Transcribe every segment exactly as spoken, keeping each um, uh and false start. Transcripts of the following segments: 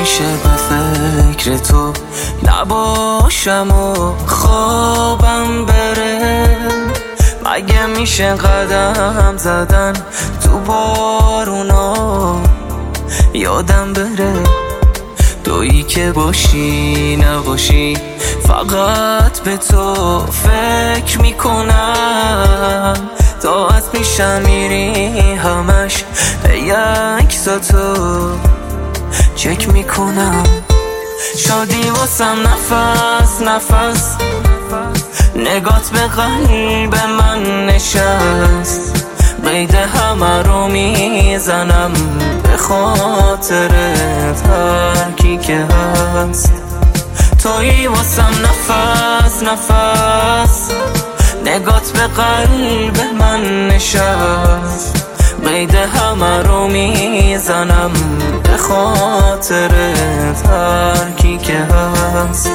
میشه به فکر تو نباشم و خوابم بره؟ مگه میشه قدم زدن تو بارونا یادم بره؟ تویی که باشی نباشی فقط به تو فکر میکنم. طاعت میشم میری همش به یک تو چک میکنم. شادی واسم نفس نفس نگات به قلب من نشست. قید همه رو میزنم به خاطرت هر کی که هست. تویی واسم نفس نفس نگات به قلب من نشست. قید همه رو میزنم به خاطرت هر کی که هست.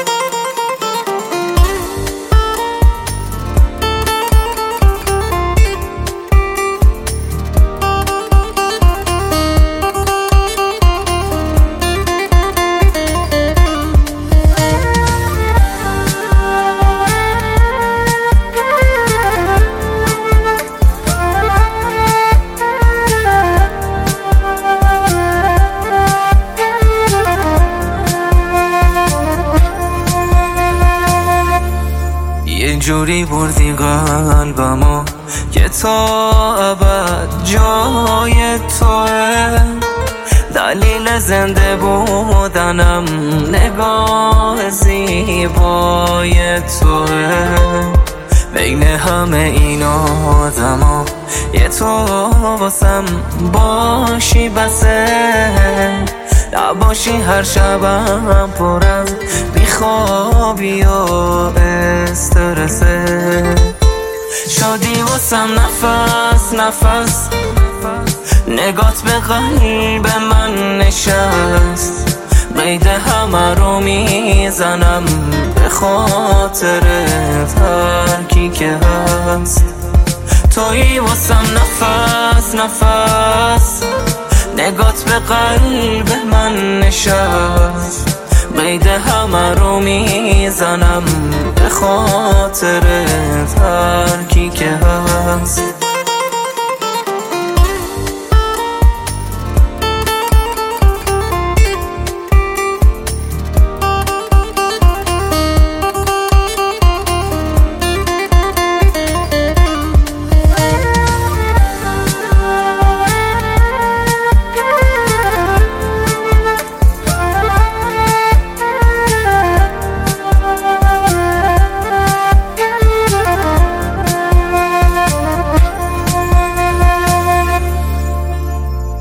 یه جوری بردی قلبمو که تا ابد جای توه. دلیل زنده بودنم نگاه زیبای توه. بین همه این آدما یه تو واسم باشی بسه. نباشی هر شبم پر از بیخوابی و استرسه. شادی واسم نفس نفس نگات به قلب من نشست. قید همه رو میزنم به خاطرت هر کی که هست. تویی واسم نفس نفس نگات به قلب من نشست. قید همه رو میزنم به خاطرت هر کی که هست.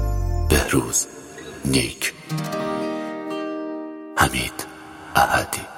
بهروز نیک. حمید احدی.